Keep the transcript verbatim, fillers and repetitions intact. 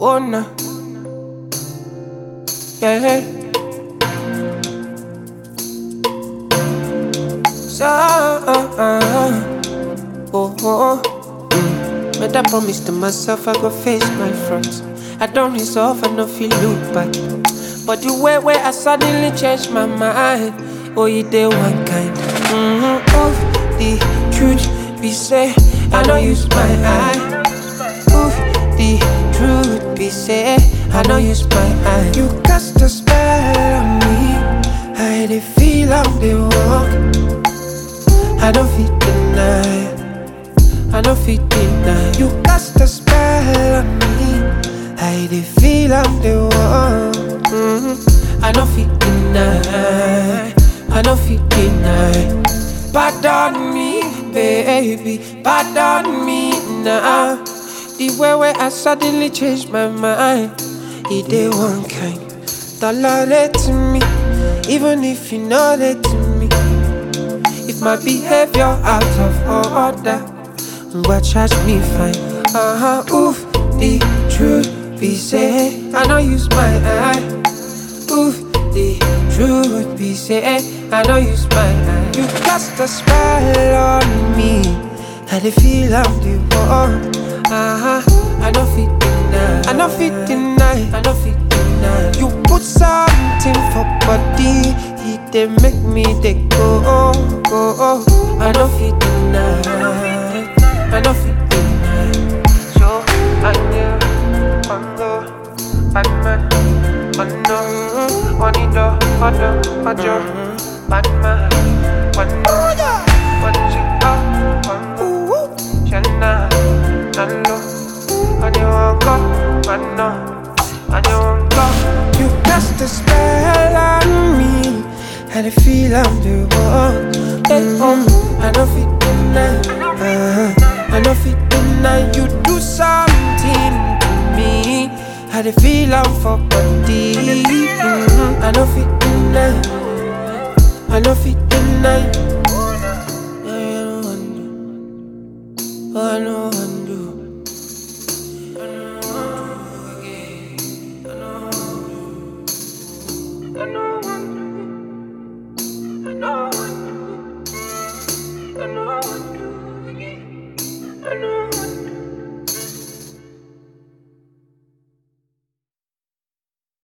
Oh no, yeah. So, uh, uh, oh, oh. Mm. Made a promise to myself I go face my fronts. I don't resolve, I no feel look back. But the way where I suddenly changed my mind, oh, you did one kind. Mm-hmm. Oh, the truth be say, I don't use my eye. Ooh, the truth be say, I don't use my eye. You cast a spell on me, I dey feel I'm the walk. I don't fit deny, I don't fit deny. You cast a spell on me, I dey feel I'm the one. Mm-hmm. I don't fit deny, I don't fit deny. Pardon me, baby, pardon me now. The way where I suddenly changed my mind, it did one kind. Tolerate to me, even if you know that to me. If my behavior out of order, but charge me fine. Uh-huh, oof, the truth be say, I don't use my eye. Oof, the truth be say, I don't use my eye. You cast a spell on me, I dey feel I'm the one. Uh-huh, I don't fit deny, I don't fit deny, I don't fit deny. You put something for body, it dey make me dey go, go. I don't fit deny, I don't fit deny. So I knew, I know, bad man, I know, one it do, I do, I do, bad man, I know, what you are, I know, Shana, I know, I don't go, I know, I don't go. You cast a spell on me, and I feel I'm the one. Hey, oh, I don't fit deny, uh, I don't fit deny. You do something to me, I dey feel I'm for body. Mm-hmm. I don't fit deny, I don't fit deny. I know undo, I know undo again, I know undo, I know undo.